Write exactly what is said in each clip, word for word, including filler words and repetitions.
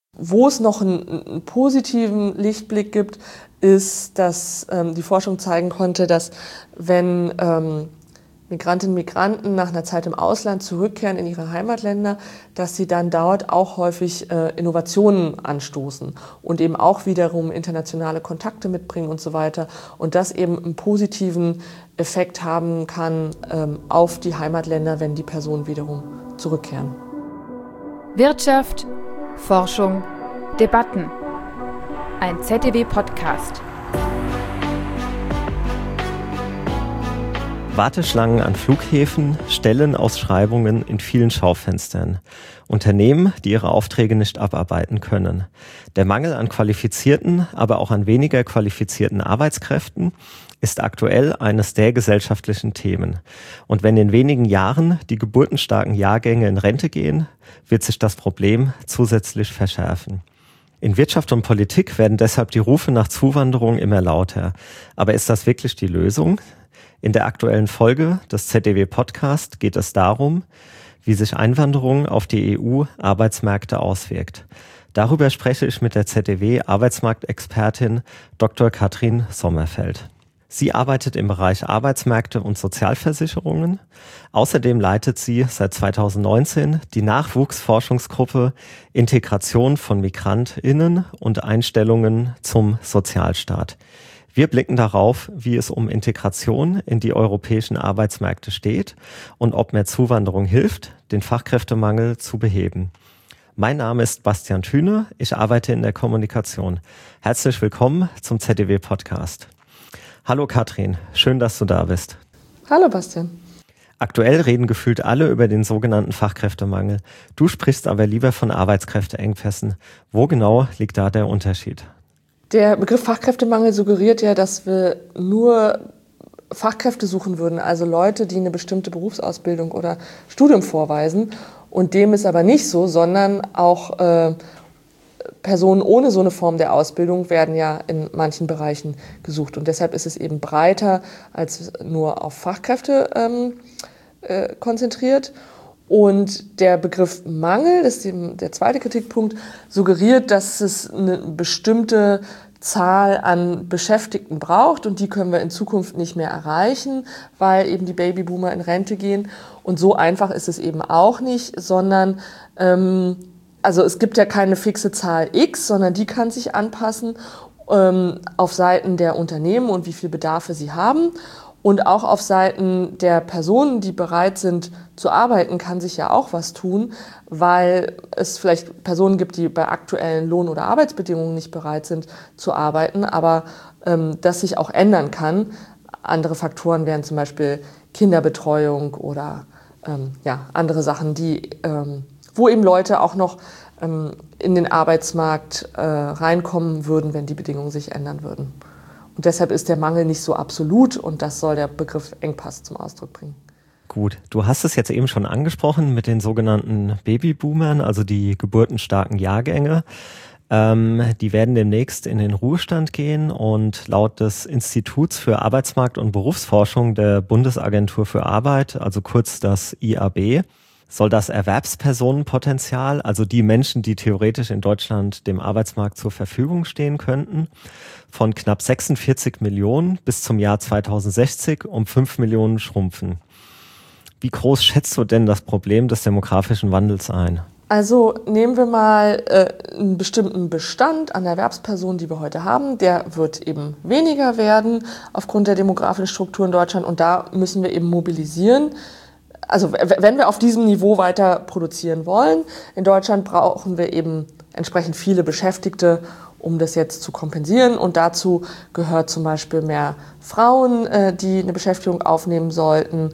Wo es noch einen, einen positiven Lichtblick gibt, ist, dass ähm, die Forschung zeigen konnte, dass wenn ähm, Migrantinnen und Migranten nach einer Zeit im Ausland zurückkehren in ihre Heimatländer, dass sie dann dort auch häufig äh, Innovationen anstoßen und eben auch wiederum internationale Kontakte mitbringen und so weiter. Und das eben einen positiven Effekt haben kann ähm, auf die Heimatländer, wenn die Personen wiederum zurückkehren. Wirtschaft, Forschung, Debatten. Ein Z D W-Podcast. Warteschlangen an Flughäfen, Stellenausschreibungen in vielen Schaufenstern. Unternehmen, die ihre Aufträge nicht abarbeiten können. Der Mangel an qualifizierten, aber auch an weniger qualifizierten Arbeitskräften ist aktuell eines der gesellschaftlichen Themen. Und wenn in wenigen Jahren die geburtenstarken Jahrgänge in Rente gehen, wird sich das Problem zusätzlich verschärfen. In Wirtschaft und Politik werden deshalb die Rufe nach Zuwanderung immer lauter. Aber ist das wirklich die Lösung? In der aktuellen Folge des Z D W-Podcast geht es darum, wie sich Einwanderung auf die E U-Arbeitsmärkte auswirkt. Darüber spreche ich mit der Z D W-Arbeitsmarktexpertin Doktor Katrin Sommerfeld. Sie arbeitet im Bereich Arbeitsmärkte und Sozialversicherungen. Außerdem leitet sie seit zweitausendneunzehn die Nachwuchsforschungsgruppe Integration von MigrantInnen und Einstellungen zum Sozialstaat. Wir blicken darauf, wie es um Integration in die europäischen Arbeitsmärkte steht und ob mehr Zuwanderung hilft, den Fachkräftemangel zu beheben. Mein Name ist Bastian Thüne, ich arbeite in der Kommunikation. Herzlich willkommen zum Z D W-Podcast. Hallo Katrin, schön, dass du da bist. Hallo Bastian. Aktuell reden gefühlt alle über den sogenannten Fachkräftemangel. Du sprichst aber lieber von Arbeitskräfteengpässen. Wo genau liegt da der Unterschied? Der Begriff Fachkräftemangel suggeriert ja, dass wir nur Fachkräfte suchen würden, also Leute, die eine bestimmte Berufsausbildung oder Studium vorweisen. Und dem ist aber nicht so, sondern auch äh, Personen ohne so eine Form der Ausbildung werden ja in manchen Bereichen gesucht. Und deshalb ist es eben breiter als nur auf Fachkräfte ähm, äh, konzentriert. Und der Begriff Mangel, das ist eben der zweite Kritikpunkt, suggeriert, dass es eine bestimmte Zahl an Beschäftigten braucht und die können wir in Zukunft nicht mehr erreichen, weil eben die Babyboomer in Rente gehen. Und so einfach ist es eben auch nicht, sondern ähm, also es gibt ja keine fixe Zahl X, sondern die kann sich anpassen ähm, auf Seiten der Unternehmen und wie viel Bedarfe sie haben. Und auch auf Seiten der Personen, die bereit sind zu arbeiten, kann sich ja auch was tun, weil es vielleicht Personen gibt, die bei aktuellen Lohn- oder Arbeitsbedingungen nicht bereit sind zu arbeiten, aber ähm, das sich auch ändern kann. Andere Faktoren wären zum Beispiel Kinderbetreuung oder ähm, ja, andere Sachen, die, ähm, wo eben Leute auch noch ähm, in den Arbeitsmarkt äh, reinkommen würden, wenn die Bedingungen sich ändern würden. Und deshalb ist der Mangel nicht so absolut und das soll der Begriff Engpass zum Ausdruck bringen. Gut, du hast es jetzt eben schon angesprochen mit den sogenannten Babyboomern, also die geburtenstarken Jahrgänge. Ähm, die werden demnächst in den Ruhestand gehen und laut des Instituts für Arbeitsmarkt- und Berufsforschung der Bundesagentur für Arbeit, also kurz das I A B, soll das Erwerbspersonenpotenzial, also die Menschen, die theoretisch in Deutschland dem Arbeitsmarkt zur Verfügung stehen könnten, von knapp sechsundvierzig Millionen bis zum Jahr zweitausendsechzig um fünf Millionen schrumpfen. Wie groß schätzt du denn das Problem des demografischen Wandels ein? Also nehmen wir mal äh, einen bestimmten Bestand an Erwerbspersonen, die wir heute haben. Der wird eben weniger werden aufgrund der demografischen Struktur in Deutschland und da müssen wir eben mobilisieren. Also wenn wir auf diesem Niveau weiter produzieren wollen, in Deutschland brauchen wir eben entsprechend viele Beschäftigte, um das jetzt zu kompensieren. Und dazu gehört zum Beispiel mehr Frauen, die eine Beschäftigung aufnehmen sollten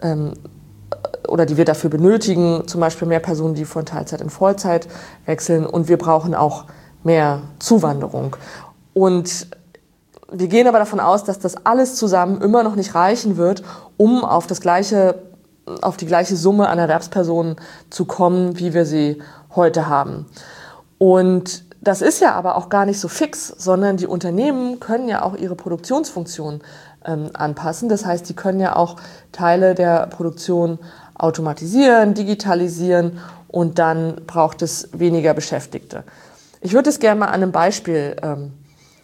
oder die wir dafür benötigen. Zum Beispiel mehr Personen, die von Teilzeit in Vollzeit wechseln. Und wir brauchen auch mehr Zuwanderung. Und wir gehen aber davon aus, dass das alles zusammen immer noch nicht reichen wird, um auf das gleiche auf die gleiche Summe an Erwerbspersonen zu kommen, wie wir sie heute haben. Und das ist ja aber auch gar nicht so fix, sondern die Unternehmen können ja auch ihre Produktionsfunktion ähm, anpassen. Das heißt, die können ja auch Teile der Produktion automatisieren, digitalisieren und dann braucht es weniger Beschäftigte. Ich würde es gerne mal an einem Beispiel ähm,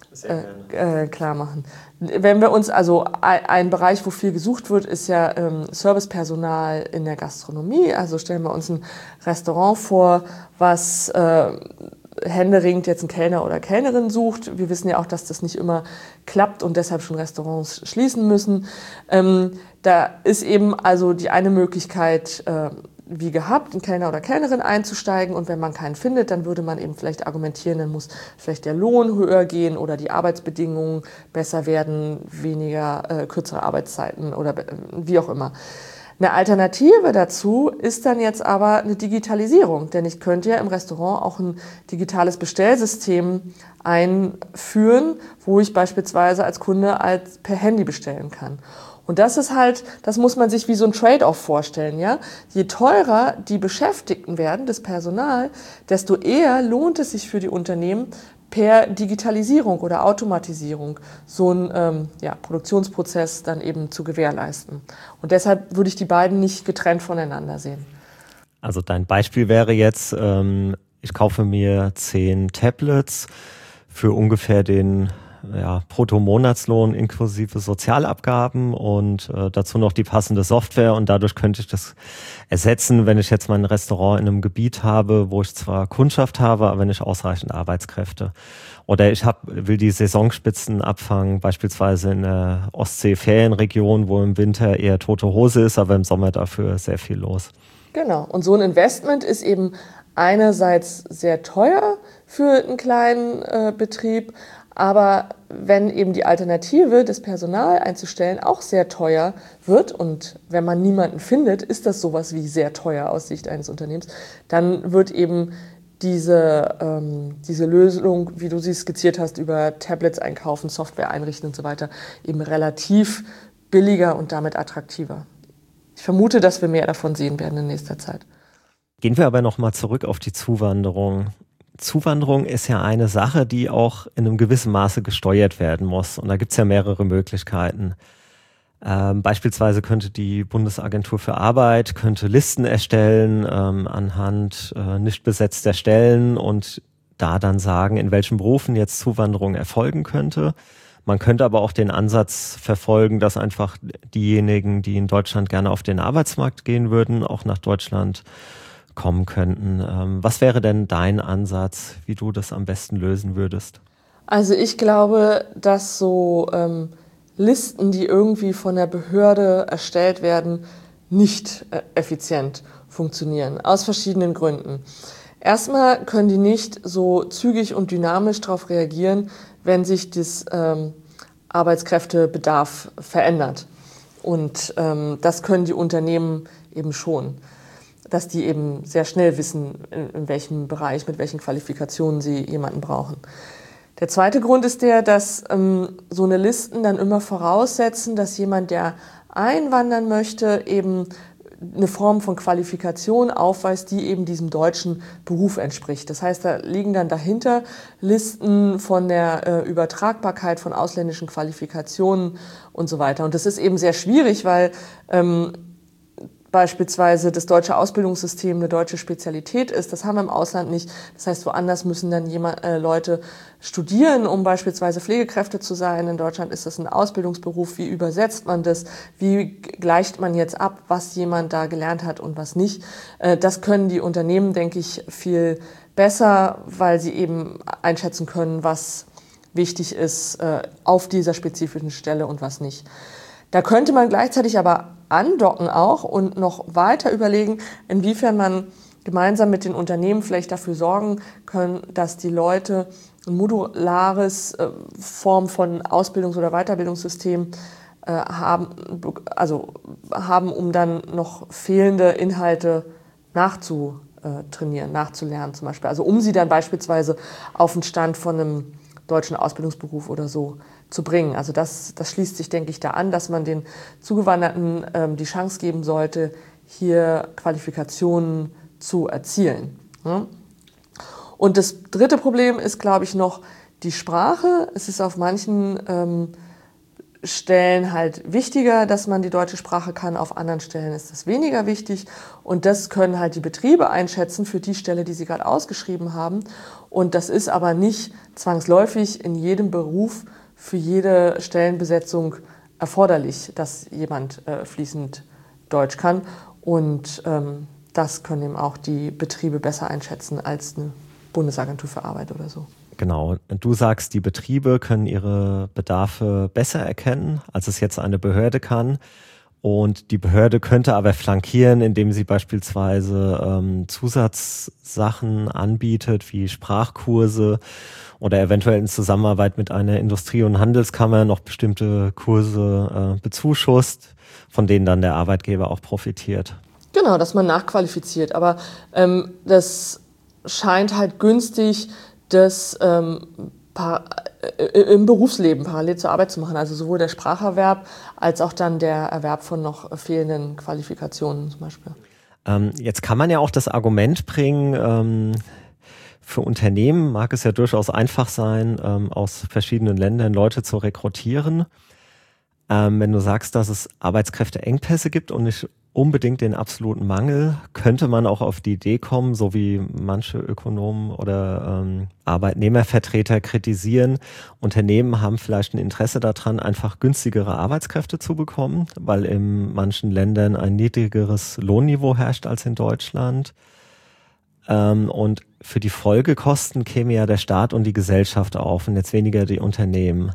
äh, äh, klar machen. Wenn wir uns, also ein, ein Bereich, wo viel gesucht wird, ist ja ähm, Servicepersonal in der Gastronomie. Also stellen wir uns ein Restaurant vor, was äh, händeringend jetzt einen Kellner oder Kellnerin sucht. Wir wissen ja auch, dass das nicht immer klappt und deshalb schon Restaurants schließen müssen. Ähm, da ist eben also die eine Möglichkeit, äh, wie gehabt, einen Kellner oder Kellnerin einzusteigen, und wenn man keinen findet, dann würde man eben vielleicht argumentieren, dann muss vielleicht der Lohn höher gehen oder die Arbeitsbedingungen besser werden, weniger äh, kürzere Arbeitszeiten oder äh, wie auch immer. Eine Alternative dazu ist dann jetzt aber eine Digitalisierung, denn ich könnte ja im Restaurant auch ein digitales Bestellsystem einführen, wo ich beispielsweise als Kunde als per Handy bestellen kann. Und das ist halt, das muss man sich wie so ein Trade-off vorstellen, ja. Je teurer die Beschäftigten werden, das Personal, desto eher lohnt es sich für die Unternehmen, per Digitalisierung oder Automatisierung so einen ähm, ja, Produktionsprozess dann eben zu gewährleisten. Und deshalb würde ich die beiden nicht getrennt voneinander sehen. Also dein Beispiel wäre jetzt, ähm, ich kaufe mir zehn Tablets für ungefähr den ja, Bruttomonatslohn inklusive Sozialabgaben und äh, dazu noch die passende Software, und dadurch könnte ich das ersetzen, wenn ich jetzt mein Restaurant in einem Gebiet habe, wo ich zwar Kundschaft habe, aber nicht ausreichend Arbeitskräfte. Oder ich hab, will die Saisonspitzen abfangen, beispielsweise in der Ostsee-Ferienregion, wo im Winter eher tote Hose ist, aber im Sommer dafür sehr viel los. Genau, und so ein Investment ist eben einerseits sehr teuer für einen kleinen äh, Betrieb, aber wenn eben die Alternative, das Personal einzustellen, auch sehr teuer wird, und wenn man niemanden findet, ist das sowas wie sehr teuer aus Sicht eines Unternehmens, dann wird eben diese, ähm, diese Lösung, wie du sie skizziert hast, über Tablets einkaufen, Software einrichten und so weiter, eben relativ billiger und damit attraktiver. Ich vermute, dass wir mehr davon sehen werden in nächster Zeit. Gehen wir aber nochmal zurück auf die Zuwanderung. Zuwanderung ist ja eine Sache, die auch in einem gewissen Maße gesteuert werden muss. Und da gibt es ja mehrere Möglichkeiten. Ähm, beispielsweise könnte die Bundesagentur für Arbeit könnte Listen erstellen ähm, anhand äh, nicht besetzter Stellen und da dann sagen, in welchen Berufen jetzt Zuwanderung erfolgen könnte. Man könnte aber auch den Ansatz verfolgen, dass einfach diejenigen, die in Deutschland gerne auf den Arbeitsmarkt gehen würden, auch nach Deutschland kommen könnten. Ähm, was wäre denn dein Ansatz, wie du das am besten lösen würdest? Also ich glaube, dass so ähm, Listen, die irgendwie von der Behörde erstellt werden, nicht äh, effizient funktionieren, aus verschiedenen Gründen. Erstmal können die nicht so zügig und dynamisch darauf reagieren, wenn sich das ähm, Arbeitskräftebedarf verändert. Und ähm, das können die Unternehmen eben schon, dass die eben sehr schnell wissen, in, in welchem Bereich, mit welchen Qualifikationen sie jemanden brauchen. Der zweite Grund ist der, dass ähm, so eine Listen dann immer voraussetzen, dass jemand, der einwandern möchte, eben eine Form von Qualifikation aufweist, die eben diesem deutschen Beruf entspricht. Das heißt, da liegen dann dahinter Listen von der äh, Übertragbarkeit von ausländischen Qualifikationen und so weiter. Und das ist eben sehr schwierig, weil ähm, beispielsweise das deutsche Ausbildungssystem eine deutsche Spezialität ist. Das haben wir im Ausland nicht. Das heißt, woanders müssen dann jemand, äh, Leute studieren, um beispielsweise Pflegekräfte zu sein. In Deutschland ist das ein Ausbildungsberuf. Wie übersetzt man das? Wie gleicht man jetzt ab, was jemand da gelernt hat und was nicht? Äh, das können die Unternehmen, denke ich, viel besser, weil sie eben einschätzen können, was wichtig ist äh, auf dieser spezifischen Stelle und was nicht. Da könnte man gleichzeitig aber andocken auch und noch weiter überlegen, inwiefern man gemeinsam mit den Unternehmen vielleicht dafür sorgen können, dass die Leute ein modulares äh, Form von Ausbildungs- oder Weiterbildungssystem äh, haben, also haben, um dann noch fehlende Inhalte nachzutrainieren, nachzulernen zum Beispiel. Also um sie dann beispielsweise auf den Stand von einem deutschen Ausbildungsberuf oder so zu bringen. Also das, das schließt sich, denke ich, da an, dass man den Zugewanderten ähm, die Chance geben sollte, hier Qualifikationen zu erzielen. Ja? Und das dritte Problem ist, glaube ich, noch die Sprache. Es ist auf manchen ähm, Stellen halt wichtiger, dass man die deutsche Sprache kann, auf anderen Stellen ist das weniger wichtig und das können halt die Betriebe einschätzen für die Stelle, die sie gerade ausgeschrieben haben und das ist aber nicht zwangsläufig in jedem Beruf für jede Stellenbesetzung erforderlich, dass jemand äh, fließend Deutsch kann und ähm, das können eben auch die Betriebe besser einschätzen als eine Bundesagentur für Arbeit oder so. Genau. Du sagst, die Betriebe können ihre Bedarfe besser erkennen, als es jetzt eine Behörde kann. Und die Behörde könnte aber flankieren, indem sie beispielsweise ähm, Zusatzsachen anbietet, wie Sprachkurse oder eventuell in Zusammenarbeit mit einer Industrie- und Handelskammer noch bestimmte Kurse äh, bezuschusst, von denen dann der Arbeitgeber auch profitiert. Genau, dass man nachqualifiziert. Aber ähm, das scheint halt günstig, das ähm, par- äh, im Berufsleben parallel zur Arbeit zu machen. Also sowohl der Spracherwerb als auch dann der Erwerb von noch fehlenden Qualifikationen zum Beispiel. Ähm, jetzt kann man ja auch das Argument bringen, ähm, für Unternehmen mag es ja durchaus einfach sein, ähm, aus verschiedenen Ländern Leute zu rekrutieren. Ähm, wenn du sagst, dass es Arbeitskräfteengpässe gibt und nicht unbedingt den absoluten Mangel, könnte man auch auf die Idee kommen, so wie manche Ökonomen oder ähm, Arbeitnehmervertreter kritisieren, Unternehmen haben vielleicht ein Interesse daran, einfach günstigere Arbeitskräfte zu bekommen, weil in manchen Ländern ein niedrigeres Lohnniveau herrscht als in Deutschland. Ähm, und für die Folgekosten käme ja der Staat und die Gesellschaft auf und jetzt weniger die Unternehmen.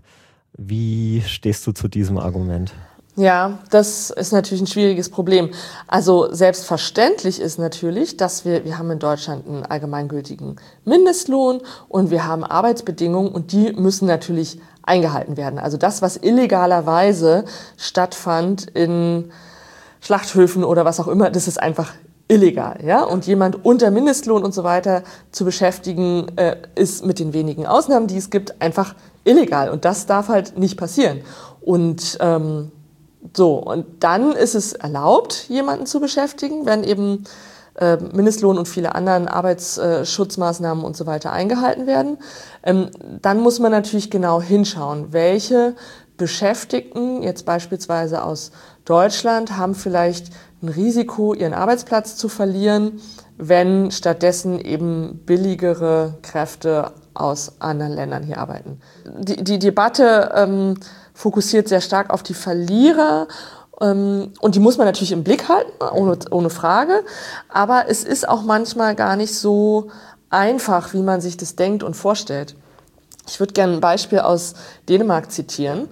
Wie stehst du zu diesem Argument? Ja, das ist natürlich ein schwieriges Problem. Also selbstverständlich ist natürlich, dass wir, wir haben in Deutschland einen allgemeingültigen Mindestlohn und wir haben Arbeitsbedingungen und die müssen natürlich eingehalten werden. Also das, was illegalerweise stattfand in Schlachthöfen oder was auch immer, das ist einfach illegal, ja. Und jemand unter Mindestlohn und so weiter zu beschäftigen, äh, ist mit den wenigen Ausnahmen, die es gibt, einfach illegal. Und das darf halt nicht passieren. Und ähm, so, und dann ist es erlaubt, jemanden zu beschäftigen, wenn eben äh, Mindestlohn und viele anderen Arbeitsschutzmaßnahmen und so weiter eingehalten werden. Ähm, dann muss man natürlich genau hinschauen, welche Beschäftigten, jetzt beispielsweise aus Deutschland, haben vielleicht ein Risiko, ihren Arbeitsplatz zu verlieren, wenn stattdessen eben billigere Kräfte aus anderen Ländern hier arbeiten. Die, die Debatte ähm, fokussiert sehr stark auf die Verlierer ähm, und die muss man natürlich im Blick halten, ohne, ohne Frage. Aber es ist auch manchmal gar nicht so einfach, wie man sich das denkt und vorstellt. Ich würde gerne ein Beispiel aus Dänemark zitieren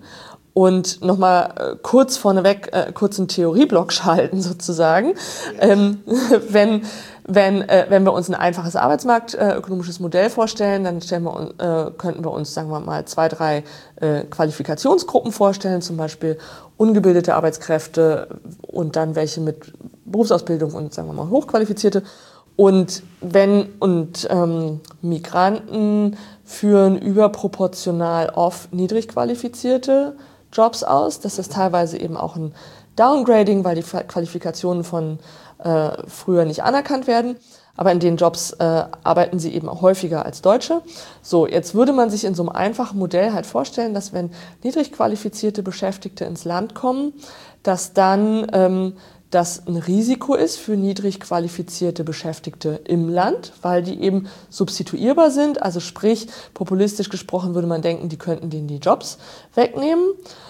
und nochmal äh, kurz vorneweg äh, kurz einen Theorieblock schalten sozusagen. Ähm, wenn Wenn, äh, wenn wir uns ein einfaches arbeitsmarktökonomisches Modell vorstellen, dann stellen wir, äh, könnten wir uns, sagen wir mal, zwei, drei äh, Qualifikationsgruppen vorstellen, zum Beispiel ungebildete Arbeitskräfte und dann welche mit Berufsausbildung und, sagen wir mal, hochqualifizierte. Und wenn und ähm, Migranten führen überproportional oft niedrig qualifizierte Jobs aus. Das ist teilweise eben auch ein Downgrading, weil die Qualifikationen von äh, früher nicht anerkannt werden. Aber in den Jobs äh, arbeiten sie eben auch häufiger als Deutsche. So, jetzt würde man sich in so einem einfachen Modell halt vorstellen, dass wenn niedrig qualifizierte Beschäftigte ins Land kommen, dass dann ähm, das ein Risiko ist für niedrig qualifizierte Beschäftigte im Land, weil die eben substituierbar sind. Also sprich, populistisch gesprochen würde man denken, die könnten denen die Jobs wegnehmen.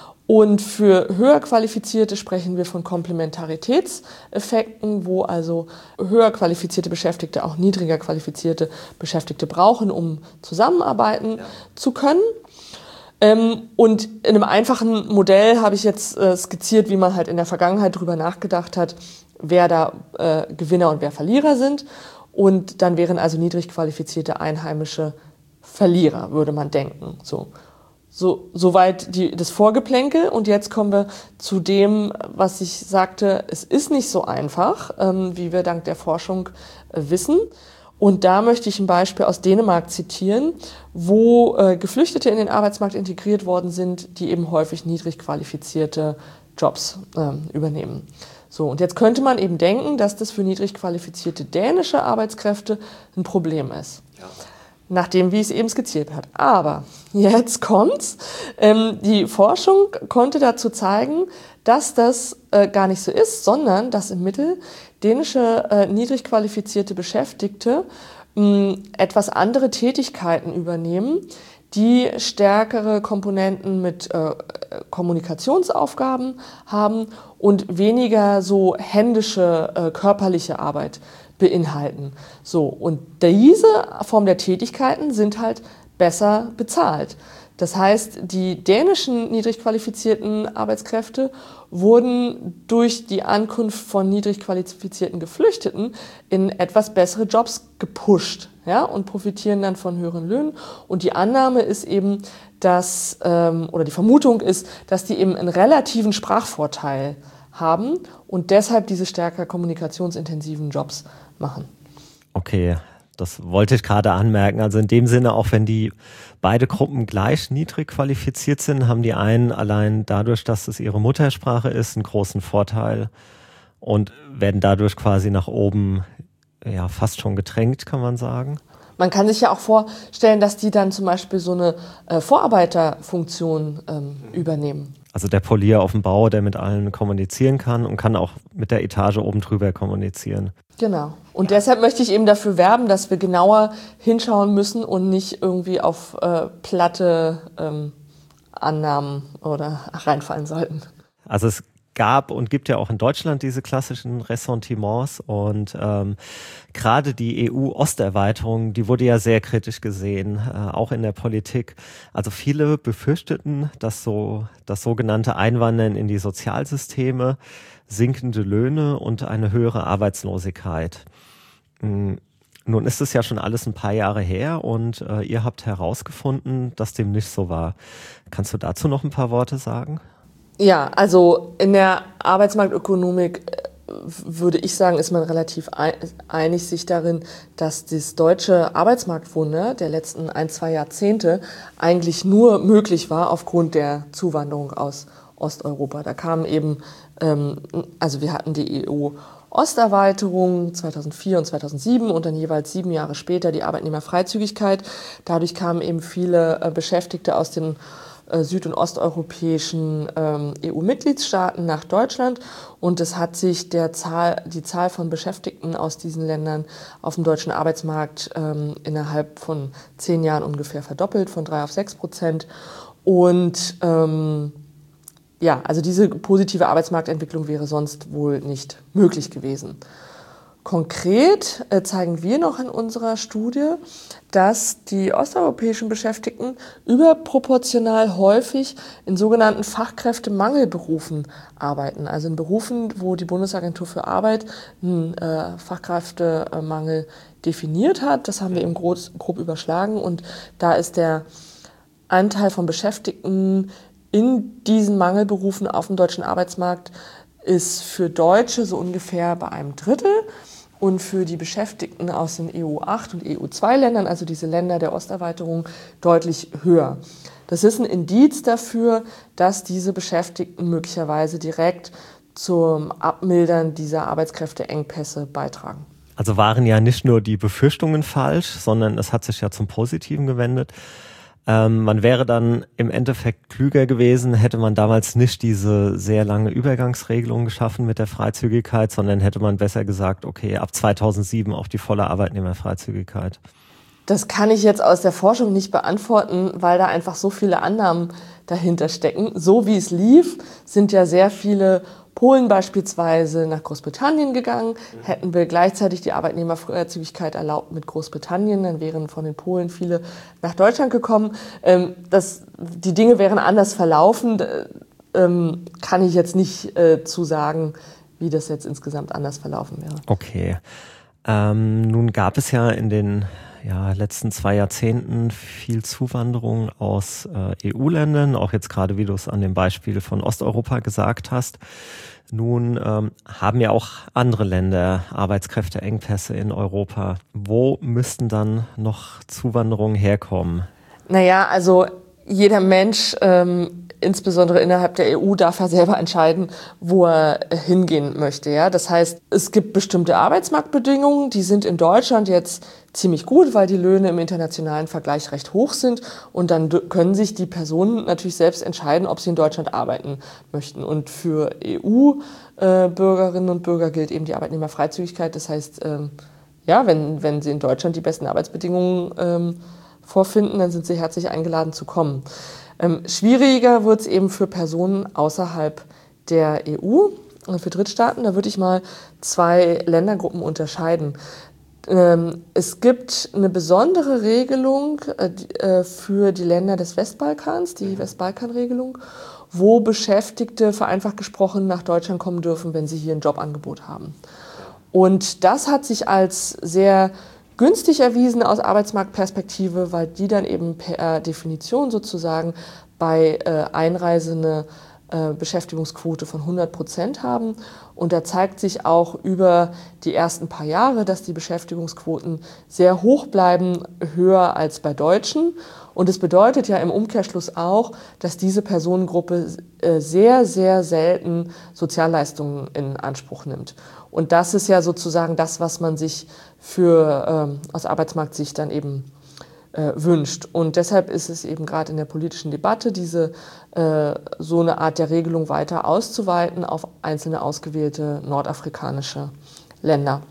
Und für höher Qualifizierte sprechen wir von Komplementaritätseffekten, wo also höher qualifizierte Beschäftigte auch niedriger qualifizierte Beschäftigte brauchen, um zusammenarbeiten ja. zu können. Ähm, und in einem einfachen Modell habe ich jetzt äh, skizziert, wie man halt in der Vergangenheit drüber nachgedacht hat, wer da äh, Gewinner und wer Verlierer sind. Und dann wären also niedrig qualifizierte Einheimische Verlierer, würde man denken. So. So, soweit die, das Vorgeplänkel. Und jetzt kommen wir zu dem, was ich sagte, es ist nicht so einfach, ähm, wie wir dank der Forschung äh, wissen. Und da möchte ich ein Beispiel aus Dänemark zitieren, wo äh, Geflüchtete in den Arbeitsmarkt integriert worden sind, die eben häufig niedrig qualifizierte Jobs äh, übernehmen. So, und jetzt könnte man eben denken, dass das für niedrig qualifizierte dänische Arbeitskräfte ein Problem ist. Ja. nach dem, wie ich es eben skizziert habe. Aber jetzt kommt's. Ähm, die Forschung konnte dazu zeigen, dass das äh, gar nicht so ist, sondern dass im Mittel dänische äh, niedrig qualifizierte Beschäftigte mh, etwas andere Tätigkeiten übernehmen, die stärkere Komponenten mit äh, Kommunikationsaufgaben haben und weniger so händische, äh, körperliche Arbeit beinhalten. So, und diese Form der Tätigkeiten sind halt besser bezahlt. Das heißt, die dänischen niedrig qualifizierten Arbeitskräfte wurden durch die Ankunft von niedrig qualifizierten Geflüchteten in etwas bessere Jobs gepusht, ja, und profitieren dann von höheren Löhnen. Und die Annahme ist eben, dass, ähm, oder die Vermutung ist, dass die eben einen relativen Sprachvorteil haben und deshalb diese stärker kommunikationsintensiven Jobs machen. Okay, das wollte ich gerade anmerken. Also in dem Sinne, auch wenn die beide Gruppen gleich niedrig qualifiziert sind, haben die einen allein dadurch, dass es ihre Muttersprache ist, einen großen Vorteil und werden dadurch quasi nach oben ja fast schon gedrängt, kann man sagen. Man kann sich ja auch vorstellen, dass die dann zum Beispiel so eine äh, Vorarbeiterfunktion ähm, übernehmen. Also der Polier auf dem Bau, der mit allen kommunizieren kann und kann auch mit der Etage oben drüber kommunizieren. Genau. Und deshalb möchte ich eben dafür werben, dass wir genauer hinschauen müssen und nicht irgendwie auf äh, platte ähm, Annahmen oder reinfallen sollten. Also es gab und gibt ja auch in Deutschland diese klassischen Ressentiments und ähm, gerade die E U-Osterweiterung, die wurde ja sehr kritisch gesehen, äh, auch in der Politik. Also viele befürchteten, dass so das sogenannte Einwandern in die Sozialsysteme, sinkende Löhne und eine höhere Arbeitslosigkeit. Mhm. Nun ist es ja schon alles ein paar Jahre her und äh, ihr habt herausgefunden, dass dem nicht so war. Kannst du dazu noch ein paar Worte sagen? Ja, also in der Arbeitsmarktökonomik würde ich sagen, ist man relativ einig sich darin, dass das deutsche Arbeitsmarktwunder der letzten ein, zwei Jahrzehnte eigentlich nur möglich war aufgrund der Zuwanderung aus Osteuropa. Da kamen eben, ähm, also wir hatten die E U-Osterweiterung zweitausendvier und zweitausendsieben und dann jeweils sieben Jahre später die Arbeitnehmerfreizügigkeit. Dadurch kamen eben viele äh, Beschäftigte aus den süd- und osteuropäischen ähm, E U-Mitgliedstaaten nach Deutschland und es hat sich der Zahl, die Zahl von Beschäftigten aus diesen Ländern auf dem deutschen Arbeitsmarkt ähm, innerhalb von zehn Jahren ungefähr verdoppelt, von drei auf sechs Prozent. Und ähm, ja, also diese positive Arbeitsmarktentwicklung wäre sonst wohl nicht möglich gewesen. Konkret äh, zeigen wir noch in unserer Studie, dass die osteuropäischen Beschäftigten überproportional häufig in sogenannten Fachkräftemangelberufen arbeiten. Also in Berufen, wo die Bundesagentur für Arbeit einen äh, Fachkräftemangel definiert hat. Das haben wir eben groß, grob überschlagen. Und da ist der Anteil von Beschäftigten in diesen Mangelberufen auf dem deutschen Arbeitsmarkt ist für Deutsche so ungefähr bei einem Drittel und für die Beschäftigten aus den E U acht und E U zwei Ländern, also diese Länder der Osterweiterung, deutlich höher. Das ist ein Indiz dafür, dass diese Beschäftigten möglicherweise direkt zum Abmildern dieser Arbeitskräfteengpässe beitragen. Also waren ja nicht nur die Befürchtungen falsch, sondern es hat sich ja zum Positiven gewendet. Ähm, man wäre dann im Endeffekt klüger gewesen, hätte man damals nicht diese sehr lange Übergangsregelung geschaffen mit der Freizügigkeit, sondern hätte man besser gesagt, okay, ab zweitausendsieben auf die volle Arbeitnehmerfreizügigkeit. Das kann ich jetzt aus der Forschung nicht beantworten, weil da einfach so viele Annahmen dahinter stecken. So wie es lief, sind ja sehr viele Polen beispielsweise nach Großbritannien gegangen. Mhm. Hätten wir gleichzeitig die Arbeitnehmerfreizügigkeit erlaubt mit Großbritannien, dann wären von den Polen viele nach Deutschland gekommen. Ähm, das, die Dinge wären anders verlaufen. Ähm, kann ich jetzt nicht äh, zu sagen, wie das jetzt insgesamt anders verlaufen wäre. Okay. Ähm, nun gab es ja in den ja, letzten zwei Jahrzehnten viel Zuwanderung aus äh, E U-Ländern, auch jetzt gerade, wie du es an dem Beispiel von Osteuropa gesagt hast. Nun ähm, haben ja auch andere Länder Arbeitskräfteengpässe in Europa. Wo müssten dann noch Zuwanderungen herkommen? Naja, also jeder Mensch ähm, insbesondere innerhalb der E U darf er selber entscheiden, wo er hingehen möchte. Ja? Das heißt, es gibt bestimmte Arbeitsmarktbedingungen, die sind in Deutschland jetzt ziemlich gut, weil die Löhne im internationalen Vergleich recht hoch sind. Und dann können sich die Personen natürlich selbst entscheiden, ob sie in Deutschland arbeiten möchten. Und für E U-Bürgerinnen und Bürger gilt eben die Arbeitnehmerfreizügigkeit. Das heißt, ja, wenn, wenn sie in Deutschland die besten Arbeitsbedingungen ähm, vorfinden, dann sind sie herzlich eingeladen zu kommen. Ähm, schwieriger wird es eben für Personen außerhalb der E U, für Drittstaaten. Da würde ich mal zwei Ländergruppen unterscheiden. Ähm, es gibt eine besondere Regelung äh, für die Länder des Westbalkans, die Westbalkanregelung, wo Beschäftigte vereinfacht gesprochen nach Deutschland kommen dürfen, wenn sie hier ein Jobangebot haben. Und das hat sich als sehr günstig erwiesen aus Arbeitsmarktperspektive, weil die dann eben per Definition sozusagen bei äh, Einreise eine äh, Beschäftigungsquote von hundert Prozent haben. Und da zeigt sich auch über die ersten paar Jahre, dass die Beschäftigungsquoten sehr hoch bleiben, höher als bei Deutschen. Und es bedeutet ja im Umkehrschluss auch, dass diese Personengruppe äh, sehr, sehr selten Sozialleistungen in Anspruch nimmt. Und das ist ja sozusagen das, was man sich für ähm, aus Arbeitsmarktsicht dann eben äh, wünscht. Und deshalb ist es eben gerade in der politischen Debatte, diese äh, so eine Art der Regelung weiter auszuweiten auf einzelne ausgewählte nordafrikanische Länder.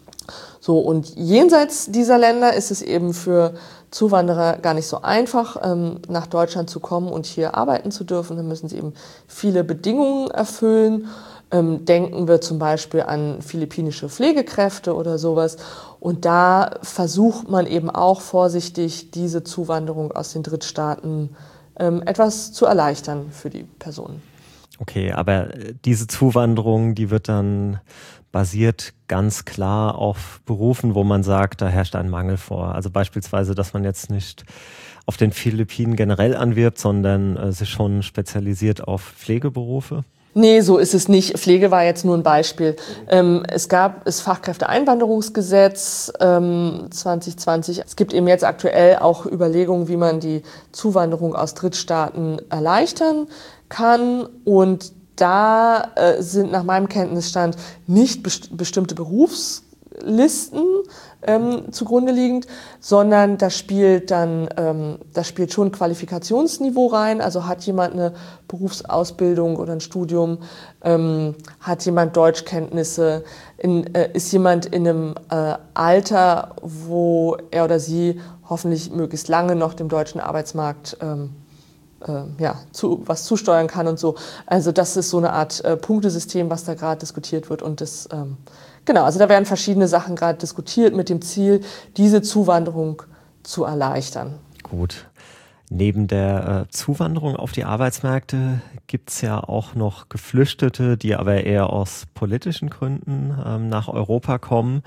So, und jenseits dieser Länder ist es eben für Zuwanderer gar nicht so einfach, ähm, nach Deutschland zu kommen und hier arbeiten zu dürfen. Da müssen sie eben viele Bedingungen erfüllen. Ähm, denken wir zum Beispiel an philippinische Pflegekräfte oder sowas. Und da versucht man eben auch vorsichtig, diese Zuwanderung aus den Drittstaaten ähm, etwas zu erleichtern für die Personen. Okay, aber diese Zuwanderung, die wird dann basiert ganz klar auf Berufen, wo man sagt, da herrscht ein Mangel vor. Also beispielsweise, dass man jetzt nicht auf den Philippinen generell anwirbt, sondern äh, sich schon spezialisiert auf Pflegeberufe. Nee, so ist es nicht. Pflege war jetzt nur ein Beispiel. Ähm, es gab das Fachkräfteeinwanderungsgesetz ähm, zwanzig zwanzig. Es gibt eben jetzt aktuell auch Überlegungen, wie man die Zuwanderung aus Drittstaaten erleichtern kann. Und da äh, sind nach meinem Kenntnisstand nicht best- bestimmte Berufslisten ähm, zugrunde liegend, sondern da spielt dann, ähm, da spielt schon Qualifikationsniveau rein. Also hat jemand eine Berufsausbildung oder ein Studium, ähm, hat jemand Deutschkenntnisse, in, äh, ist jemand in einem äh, Alter, wo er oder sie hoffentlich möglichst lange noch dem deutschen Arbeitsmarkt ähm, äh, ja, zu, was zusteuern kann und so. Also das ist so eine Art äh, Punktesystem, was da gerade diskutiert wird und das ähm, Genau, also da werden verschiedene Sachen gerade diskutiert mit dem Ziel, diese Zuwanderung zu erleichtern. Gut. Neben der äh, Zuwanderung auf die Arbeitsmärkte gibt es ja auch noch Geflüchtete, die aber eher aus politischen Gründen ähm, nach Europa kommen.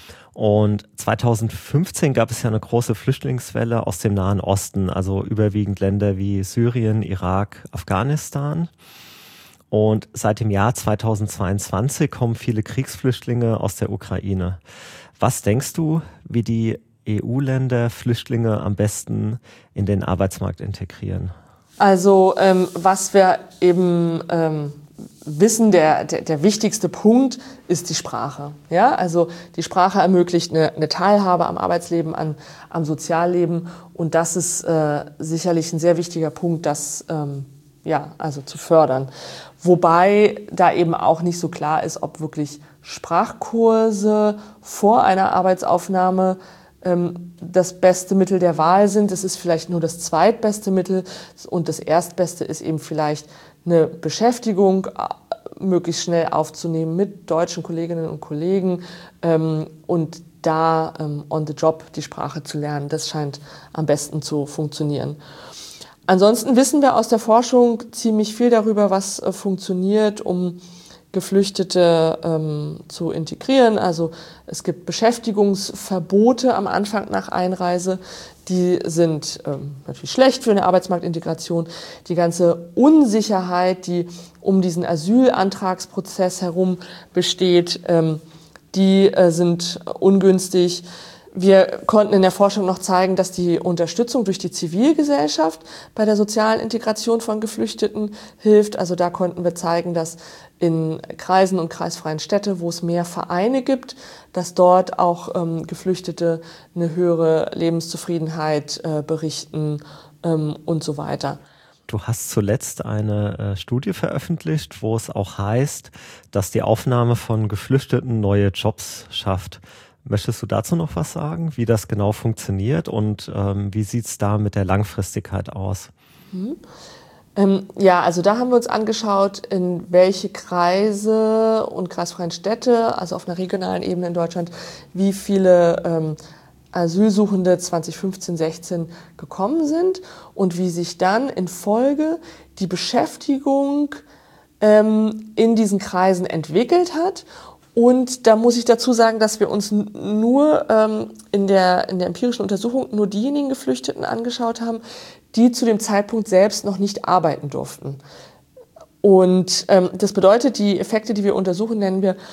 Und zweitausendfünfzehn gab es ja eine große Flüchtlingswelle aus dem Nahen Osten, also überwiegend Länder wie Syrien, Irak, Afghanistan. Und seit dem Jahr zweitausendzweiundzwanzig kommen viele Kriegsflüchtlinge aus der Ukraine. Was denkst du, wie die E U-Länder Flüchtlinge am besten in den Arbeitsmarkt integrieren? Also ähm, was wir eben ähm, wissen, der, der, der wichtigste Punkt ist die Sprache. Ja? Also die Sprache ermöglicht eine, eine Teilhabe am Arbeitsleben, an, am Sozialleben. Und das ist äh, sicherlich ein sehr wichtiger Punkt, das ähm, ja, also zu fördern. Wobei da eben auch nicht so klar ist, ob wirklich Sprachkurse vor einer Arbeitsaufnahme ähm, das beste Mittel der Wahl sind. Es ist vielleicht nur das zweitbeste Mittel und das erstbeste ist eben vielleicht eine Beschäftigung möglichst schnell aufzunehmen mit deutschen Kolleginnen und Kollegen ähm, und da ähm, on the job die Sprache zu lernen. Das scheint am besten zu funktionieren. Ansonsten wissen wir aus der Forschung ziemlich viel darüber, was äh, funktioniert, um Geflüchtete ähm, zu integrieren. Also es gibt Beschäftigungsverbote am Anfang nach Einreise. Die sind ähm, natürlich schlecht für eine Arbeitsmarktintegration. Die ganze Unsicherheit, die um diesen Asylantragsprozess herum besteht, ähm, die äh, sind ungünstig. Wir konnten in der Forschung noch zeigen, dass die Unterstützung durch die Zivilgesellschaft bei der sozialen Integration von Geflüchteten hilft. Also da konnten wir zeigen, dass in Kreisen und kreisfreien Städte, wo es mehr Vereine gibt, dass dort auch ähm, Geflüchtete eine höhere Lebenszufriedenheit äh, berichten ähm, und so weiter. Du hast zuletzt eine äh, Studie veröffentlicht, wo es auch heißt, dass die Aufnahme von Geflüchteten neue Jobs schafft. Möchtest du dazu noch was sagen, wie das genau funktioniert und ähm, wie sieht es da mit der Langfristigkeit aus? Mhm. Ähm, ja, also da haben wir uns angeschaut, in welche Kreise und kreisfreien Städte, also auf einer regionalen Ebene in Deutschland, wie viele ähm, Asylsuchende zwanzig fünfzehn, sechzehn gekommen sind und wie sich dann in Folge die Beschäftigung ähm, in diesen Kreisen entwickelt hat. Und da muss ich dazu sagen, dass wir uns nur ähm, in der, in der empirischen Untersuchung nur diejenigen Geflüchteten angeschaut haben, die zu dem Zeitpunkt selbst noch nicht arbeiten durften. Und ähm, das bedeutet, die Effekte, die wir untersuchen, nennen wir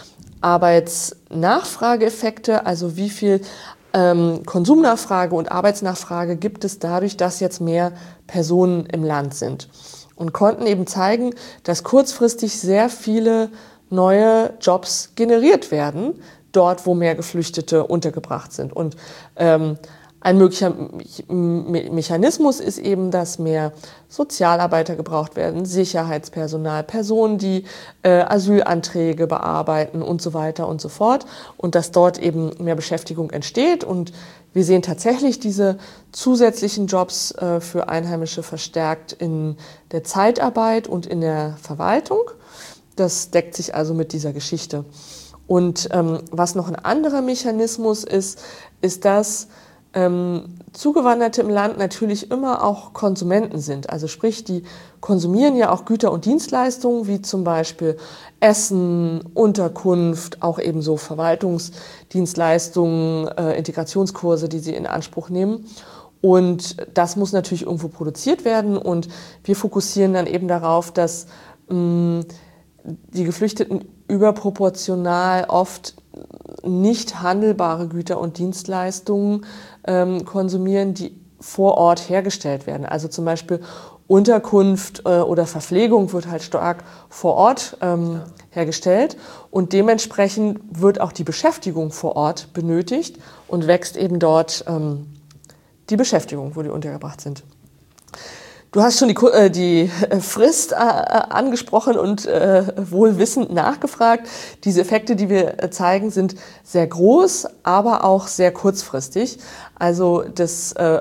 Arbeitsnachfrageeffekte, also wie viel ähm, Konsumnachfrage und Arbeitsnachfrage gibt es dadurch, dass jetzt mehr Personen im Land sind. Und konnten eben zeigen, dass kurzfristig sehr viele neue Jobs generiert werden, dort, wo mehr Geflüchtete untergebracht sind. Und ähm, ein möglicher Me- Mechanismus ist eben, dass mehr Sozialarbeiter gebraucht werden, Sicherheitspersonal, Personen, die äh, Asylanträge bearbeiten und so weiter und so fort. Und dass dort eben mehr Beschäftigung entsteht. Und wir sehen tatsächlich diese zusätzlichen Jobs äh, für Einheimische verstärkt in der Zeitarbeit und in der Verwaltung. Das deckt sich also mit dieser Geschichte. Und ähm, was noch ein anderer Mechanismus ist, ist, dass ähm, Zugewanderte im Land natürlich immer auch Konsumenten sind. Also sprich, die konsumieren ja auch Güter und Dienstleistungen, wie zum Beispiel Essen, Unterkunft, auch ebenso Verwaltungsdienstleistungen, äh, Integrationskurse, die sie in Anspruch nehmen. Und das muss natürlich irgendwo produziert werden. Und wir fokussieren dann eben darauf, dass mh, die Geflüchteten überproportional oft nicht handelbare Güter und Dienstleistungen ähm, konsumieren, die vor Ort hergestellt werden. Also zum Beispiel Unterkunft äh, oder Verpflegung wird halt stark vor Ort ähm, hergestellt und dementsprechend wird auch die Beschäftigung vor Ort benötigt und wächst eben dort ähm, die Beschäftigung, wo die untergebracht sind. Du hast schon die, äh, die Frist äh, angesprochen und äh, wohlwissend nachgefragt. Diese Effekte, die wir äh, zeigen, sind sehr groß, aber auch sehr kurzfristig. Also das äh,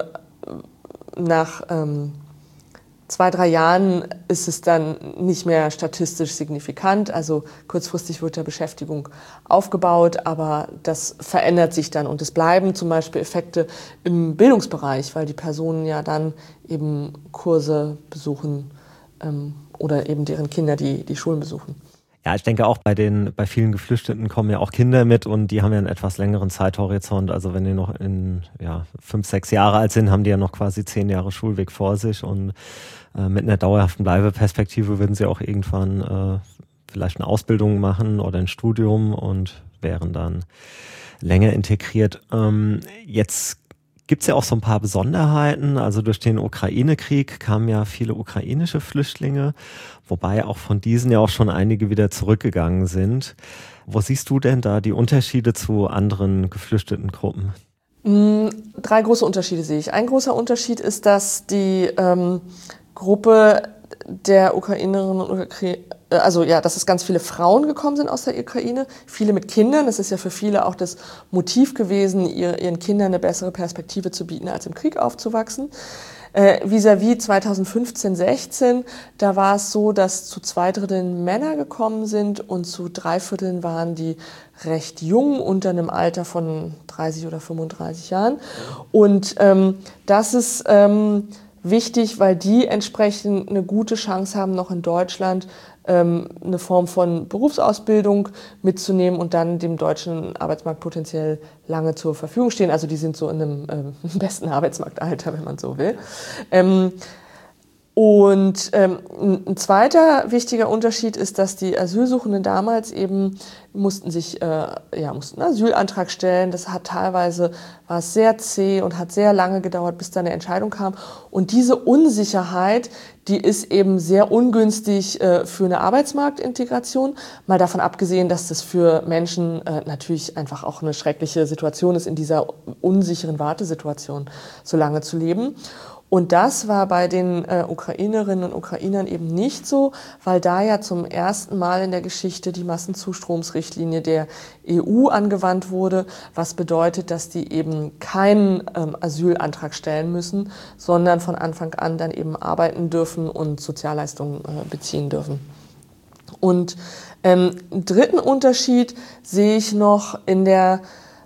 nach ähm, zwei, drei Jahren ist es dann nicht mehr statistisch signifikant. Also kurzfristig wird der Beschäftigung aufgebaut, aber das verändert sich dann. Und es bleiben zum Beispiel Effekte im Bildungsbereich, weil die Personen ja dann eben Kurse besuchen ähm, oder eben deren Kinder, die die Schulen besuchen. Ja, ich denke auch bei den, bei vielen Geflüchteten kommen ja auch Kinder mit und die haben ja einen etwas längeren Zeithorizont. Also wenn die noch in, ja, fünf, sechs Jahre alt sind, haben die ja noch quasi zehn Jahre Schulweg vor sich und äh, mit einer dauerhaften Bleibeperspektive würden sie auch irgendwann äh, vielleicht eine Ausbildung machen oder ein Studium und wären dann länger integriert. Ähm, jetzt gibt es ja auch so ein paar Besonderheiten. Also durch den Ukraine-Krieg kamen ja viele ukrainische Flüchtlinge, wobei auch von diesen ja auch schon einige wieder zurückgegangen sind. Wo siehst du denn da die Unterschiede zu anderen geflüchteten Gruppen? Drei große Unterschiede sehe ich. Ein großer Unterschied ist, dass die ähm, Gruppe der Ukrainerinnen und Ukrainer, also ja, dass es ganz viele Frauen gekommen sind aus der Ukraine, viele mit Kindern. Das ist ja für viele auch das Motiv gewesen, ihr, ihren Kindern eine bessere Perspektive zu bieten, als im Krieg aufzuwachsen. Äh, vis-à-vis zwanzig fünfzehn, sechzehn, da war es so, dass zu zwei Dritteln Männer gekommen sind und zu drei Vierteln waren die recht jung, unter einem Alter von dreißig oder fünfunddreißig Jahren. Und ähm, das ist ähm, wichtig, weil die entsprechend eine gute Chance haben, noch in Deutschland ähm, eine Form von Berufsausbildung mitzunehmen und dann dem deutschen Arbeitsmarkt potenziell lange zur Verfügung stehen. Also die sind so in einem äh, besten Arbeitsmarktalter, wenn man so will. Ähm, Und ähm, ein zweiter wichtiger Unterschied ist, dass die Asylsuchenden damals eben mussten sich äh, ja mussten einen Asylantrag stellen. Das hat teilweise war es sehr zäh und hat sehr lange gedauert, bis dann eine Entscheidung kam. Und diese Unsicherheit, die ist eben sehr ungünstig äh, für eine Arbeitsmarktintegration. Mal davon abgesehen, dass das für Menschen äh, natürlich einfach auch eine schreckliche Situation ist, in dieser unsicheren Wartesituation so lange zu leben. Und das war bei den äh, Ukrainerinnen und Ukrainern eben nicht so, weil da ja zum ersten Mal in der Geschichte die Massenzustromsrichtlinie der E U angewandt wurde, was bedeutet, dass die eben keinen ähm, Asylantrag stellen müssen, sondern von Anfang an dann eben arbeiten dürfen und Sozialleistungen äh, beziehen dürfen. Und ähm, einen dritten Unterschied sehe ich noch in der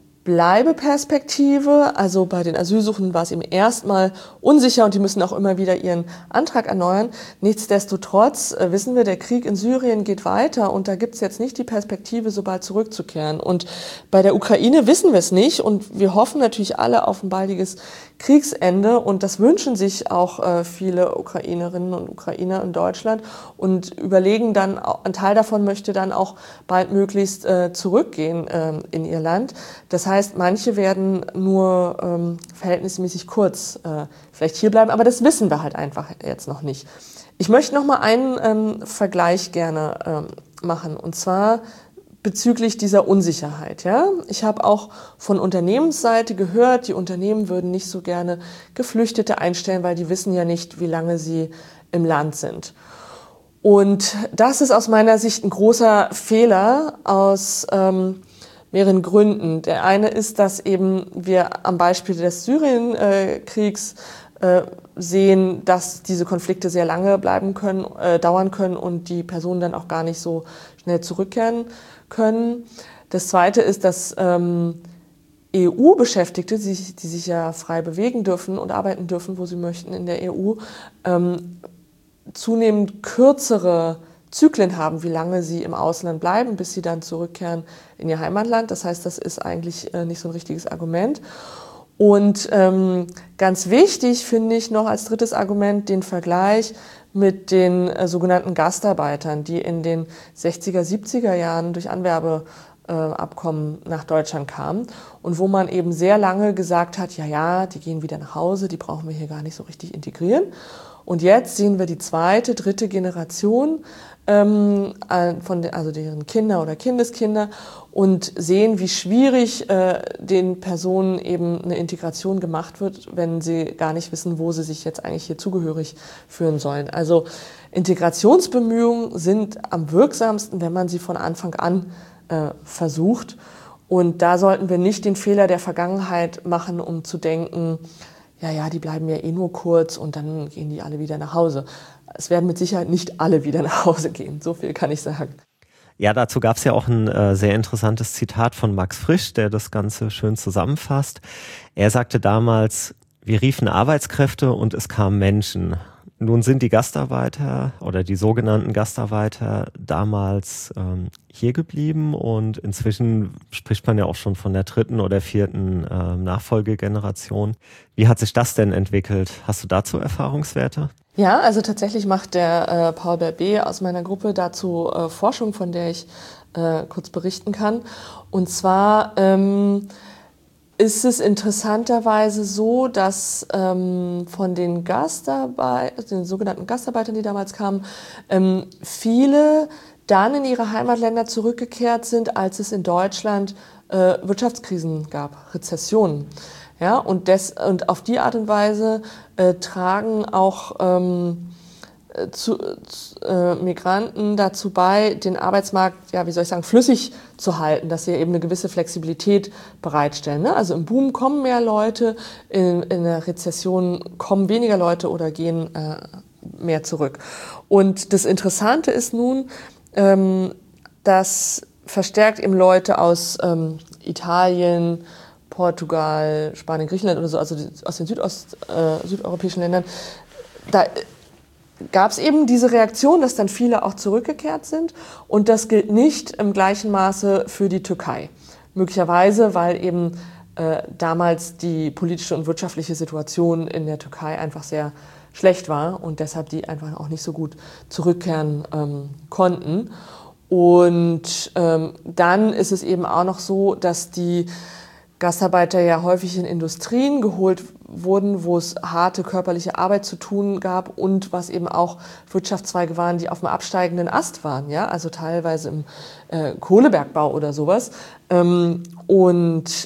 Bleibeperspektive. Also bei den Asylsuchenden war es eben erstmal unsicher und die müssen auch immer wieder ihren Antrag erneuern. Nichtsdestotrotz äh, wissen wir, der Krieg in Syrien geht weiter und da gibt es jetzt nicht die Perspektive, so bald zurückzukehren. Und bei der Ukraine wissen wir es nicht und wir hoffen natürlich alle auf ein baldiges Kriegsende und das wünschen sich auch äh, viele Ukrainerinnen und Ukrainer in Deutschland und überlegen dann, ein Teil davon möchte dann auch baldmöglichst äh, zurückgehen äh, in ihr Land. Das heißt, manche werden nur ähm, verhältnismäßig kurz äh, vielleicht hier bleiben, aber das wissen wir halt einfach jetzt noch nicht. Ich möchte noch mal einen ähm, Vergleich gerne ähm, machen und zwar bezüglich dieser Unsicherheit. Ja? Ich habe auch von Unternehmensseite gehört, die Unternehmen würden nicht so gerne Geflüchtete einstellen, weil die wissen ja nicht, wie lange sie im Land sind. Und das ist aus meiner Sicht ein großer Fehler aus ähm, mehreren Gründen. Der eine ist, dass eben wir am Beispiel des Syrienkriegs äh, sehen, dass diese Konflikte sehr lange bleiben können, äh, dauern können und die Personen dann auch gar nicht so schnell zurückkehren können. Das Zweite ist, dass ähm, E U-Beschäftigte, die, die sich ja frei bewegen dürfen und arbeiten dürfen, wo sie möchten in der E U, ähm, zunehmend kürzere Zyklen haben, wie lange sie im Ausland bleiben, bis sie dann zurückkehren in ihr Heimatland. Das heißt, das ist eigentlich äh, nicht so ein richtiges Argument. Und ähm, ganz wichtig finde ich noch als drittes Argument den Vergleich mit den äh, sogenannten Gastarbeitern, die in den sechziger, siebziger Jahren durch Anwerbeabkommen äh, nach Deutschland kamen und wo man eben sehr lange gesagt hat, ja, ja, die gehen wieder nach Hause, die brauchen wir hier gar nicht so richtig integrieren. Und jetzt sehen wir die zweite, dritte Generation, ähm, von den, also deren Kinder oder Kindeskinder und sehen, wie schwierig äh, den Personen eben eine Integration gemacht wird, wenn sie gar nicht wissen, wo sie sich jetzt eigentlich hier zugehörig fühlen sollen. Also Integrationsbemühungen sind am wirksamsten, wenn man sie von Anfang an äh, versucht. Und da sollten wir nicht den Fehler der Vergangenheit machen, um zu denken, ja, ja, die bleiben ja eh nur kurz und dann gehen die alle wieder nach Hause. Es werden mit Sicherheit nicht alle wieder nach Hause gehen, so viel kann ich sagen. Ja, dazu gab es ja auch ein äh, sehr interessantes Zitat von Max Frisch, der das Ganze schön zusammenfasst. Er sagte damals, wir riefen Arbeitskräfte und es kamen Menschen. Nun sind die Gastarbeiter oder die sogenannten Gastarbeiter damals ähm, hier geblieben und inzwischen spricht man ja auch schon von der dritten oder vierten äh, Nachfolgegeneration. Wie hat sich das denn entwickelt? Hast du dazu Erfahrungswerte? Ja, also tatsächlich macht der äh, Paul Berbe aus meiner Gruppe dazu äh, Forschung, von der ich äh, kurz berichten kann. Und zwar ähm, ist es interessanterweise so, dass ähm, von den Gastarbeitern, den sogenannten Gastarbeitern, die damals kamen, ähm, viele dann in ihre Heimatländer zurückgekehrt sind, als es in Deutschland äh, Wirtschaftskrisen gab, Rezessionen. Ja, und, des, und auf die Art und Weise äh, tragen auch ähm, zu, zu, äh, Migranten dazu bei, den Arbeitsmarkt, ja, wie soll ich sagen, flüssig zu halten, dass sie eben eine gewisse Flexibilität bereitstellen. Ne? Also im Boom kommen mehr Leute, in, in der Rezession kommen weniger Leute oder gehen äh, mehr zurück. Und das Interessante ist nun, ähm, dass verstärkt eben Leute aus ähm, Italien, Portugal, Spanien, Griechenland oder so, also aus den Südost, äh, südeuropäischen Ländern, da gab es eben diese Reaktion, dass dann viele auch zurückgekehrt sind. Und das gilt nicht im gleichen Maße für die Türkei. Möglicherweise, weil eben äh, damals die politische und wirtschaftliche Situation in der Türkei einfach sehr schlecht war und deshalb die einfach auch nicht so gut zurückkehren ähm, konnten. Und ähm, dann ist es eben auch noch so, dass die Gastarbeiter ja häufig in Industrien geholt wurden, wo es harte körperliche Arbeit zu tun gab und was eben auch Wirtschaftszweige waren, die auf dem absteigenden Ast waren, ja, also teilweise im äh, Kohlebergbau oder sowas. Ähm, und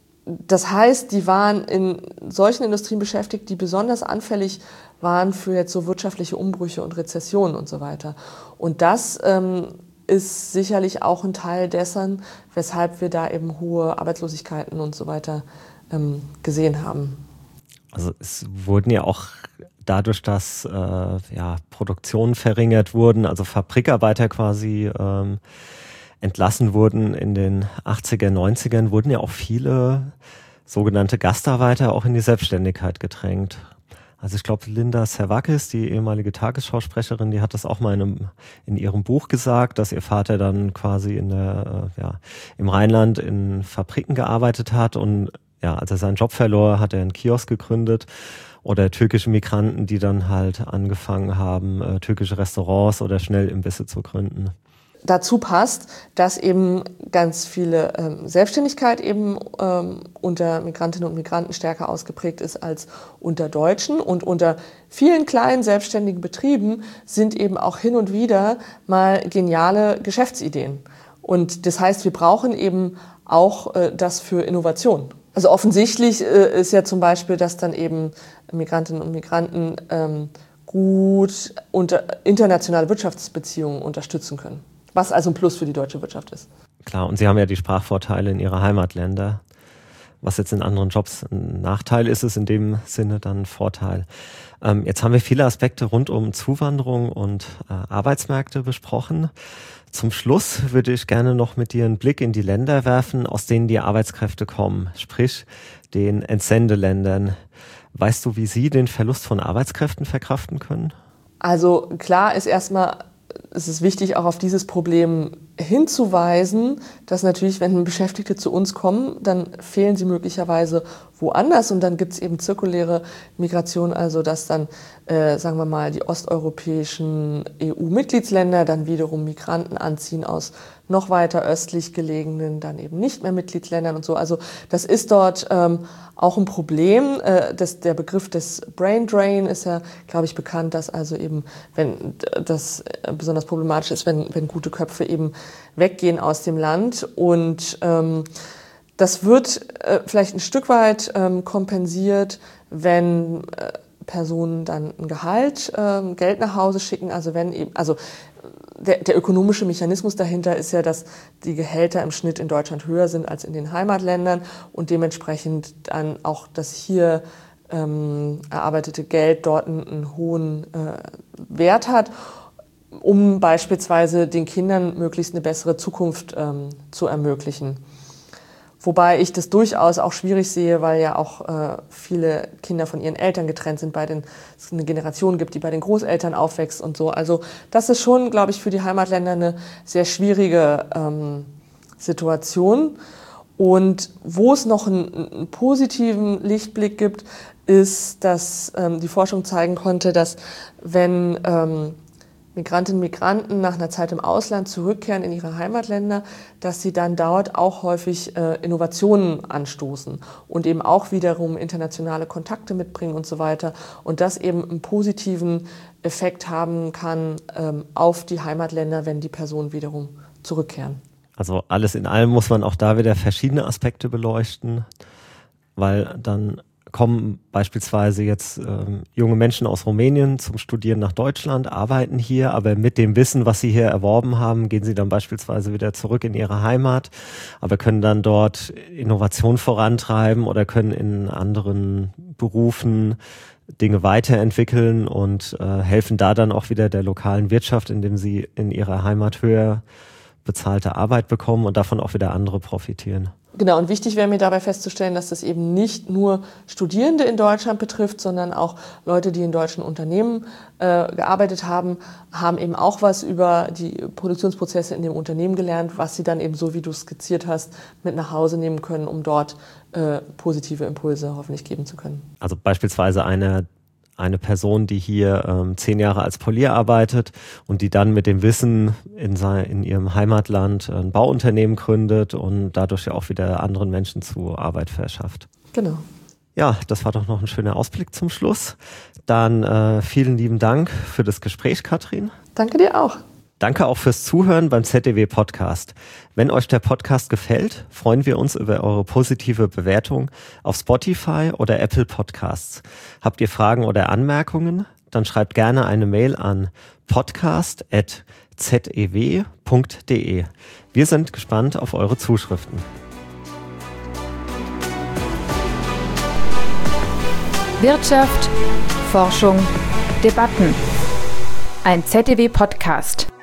das heißt, die waren in solchen Industrien beschäftigt, die besonders anfällig waren für jetzt so wirtschaftliche Umbrüche und Rezessionen und so weiter. Und das ähm, ist sicherlich auch ein Teil dessen, weshalb wir da eben hohe Arbeitslosigkeiten und so weiter ähm, gesehen haben. Also es wurden ja auch dadurch, dass äh, ja, Produktionen verringert wurden, also Fabrikarbeiter quasi ähm, entlassen wurden in den achtziger, neunzigern, wurden ja auch viele sogenannte Gastarbeiter auch in die Selbstständigkeit gedrängt. Also ich glaube, Linda Servakis, die ehemalige Tagesschausprecherin, die hat das auch mal in, einem, in ihrem Buch gesagt, dass ihr Vater dann quasi in der, äh, ja, im Rheinland in Fabriken gearbeitet hat und ja, als er seinen Job verlor, hat er einen Kiosk gegründet. Oder türkische Migranten, die dann halt angefangen haben, äh, türkische Restaurants oder Schnellimbisse zu gründen. Dazu passt, dass eben ganz viele ähm, Selbstständigkeit eben ähm, unter Migrantinnen und Migranten stärker ausgeprägt ist als unter Deutschen. Und unter vielen kleinen selbstständigen Betrieben sind eben auch hin und wieder mal geniale Geschäftsideen. Und das heißt, wir brauchen eben auch äh, das für Innovation. Also offensichtlich äh, ist ja zum Beispiel, dass dann eben Migrantinnen und Migranten ähm, gut unter internationale Wirtschaftsbeziehungen unterstützen können. Was also ein Plus für die deutsche Wirtschaft ist. Klar, und Sie haben ja die Sprachvorteile in Ihre Heimatländer. Was jetzt in anderen Jobs ein Nachteil ist, ist in dem Sinne dann ein Vorteil. Ähm, jetzt haben wir viele Aspekte rund um Zuwanderung und äh, Arbeitsmärkte besprochen. Zum Schluss würde ich gerne noch mit dir einen Blick in die Länder werfen, aus denen die Arbeitskräfte kommen, sprich den Entsendeländern. Weißt du, wie Sie den Verlust von Arbeitskräften verkraften können? Also klar ist erstmal, es ist wichtig, auch auf dieses Problem hinzuweisen, dass natürlich, wenn Beschäftigte zu uns kommen, dann fehlen sie möglicherweise woanders und dann gibt es eben zirkuläre Migration, also dass dann, äh, sagen wir mal, die osteuropäischen E U-Mitgliedsländer dann wiederum Migranten anziehen aus noch weiter östlich gelegenen, dann eben nicht mehr Mitgliedsländern und so. Also das ist dort ähm, auch ein Problem. Äh, das, der Begriff des Brain Drain ist ja, glaube ich, bekannt, dass also eben, wenn das besonders problematisch ist, wenn, wenn gute Köpfe eben weggehen aus dem Land. Und ähm, das wird äh, vielleicht ein Stück weit ähm, kompensiert, wenn äh, Personen dann ein Gehalt, äh, Geld nach Hause schicken. Also wenn eben, also der, der ökonomische Mechanismus dahinter ist ja, dass die Gehälter im Schnitt in Deutschland höher sind als in den Heimatländern und dementsprechend dann auch das hier ähm, erarbeitete Geld dort einen, einen hohen äh, Wert hat, um beispielsweise den Kindern möglichst eine bessere Zukunft ähm, zu ermöglichen. Wobei ich das durchaus auch schwierig sehe, weil ja auch äh, viele Kinder von ihren Eltern getrennt sind, bei den, es eine Generation gibt, die bei den Großeltern aufwächst und so. Also das ist schon, glaube ich, für die Heimatländer eine sehr schwierige ähm, Situation. Und wo es noch einen, einen positiven Lichtblick gibt, ist, dass ähm, die Forschung zeigen konnte, dass wenn ähm, Migrantinnen und Migranten nach einer Zeit im Ausland zurückkehren in ihre Heimatländer, dass sie dann dort auch häufig äh, Innovationen anstoßen und eben auch wiederum internationale Kontakte mitbringen und so weiter. Und das eben einen positiven Effekt haben kann ähm, auf die Heimatländer, wenn die Personen wiederum zurückkehren. Also alles in allem muss man auch da wieder verschiedene Aspekte beleuchten, weil dann kommen beispielsweise jetzt ähm, junge Menschen aus Rumänien zum Studieren nach Deutschland, arbeiten hier, aber mit dem Wissen, was sie hier erworben haben, gehen sie dann beispielsweise wieder zurück in ihre Heimat, aber können dann dort Innovation vorantreiben oder können in anderen Berufen Dinge weiterentwickeln und äh, helfen da dann auch wieder der lokalen Wirtschaft, indem sie in ihrer Heimat höher bezahlte Arbeit bekommen und davon auch wieder andere profitieren. Genau, und wichtig wäre mir dabei festzustellen, dass das eben nicht nur Studierende in Deutschland betrifft, sondern auch Leute, die in deutschen Unternehmen äh, gearbeitet haben, haben eben auch was über die Produktionsprozesse in dem Unternehmen gelernt, was sie dann eben so, wie du es skizziert hast, mit nach Hause nehmen können, um dort äh, positive Impulse hoffentlich geben zu können. Also beispielsweise eine eine Person, die hier ähm, zehn Jahre als Polier arbeitet und die dann mit dem Wissen in, sein, in ihrem Heimatland ein Bauunternehmen gründet und dadurch ja auch wieder anderen Menschen zu Arbeit verschafft. Genau. Ja, das war doch noch ein schöner Ausblick zum Schluss. Dann äh, vielen lieben Dank für das Gespräch, Katrin. Danke dir auch. Danke auch fürs Zuhören beim Z D W Podcast. Wenn euch der Podcast gefällt, freuen wir uns über eure positive Bewertung auf Spotify oder Apple Podcasts. Habt ihr Fragen oder Anmerkungen? Dann schreibt gerne eine Mail an podcast at z e w punkt d e. Wir sind gespannt auf eure Zuschriften. Wirtschaft, Forschung, Debatten. Ein Z D W Podcast.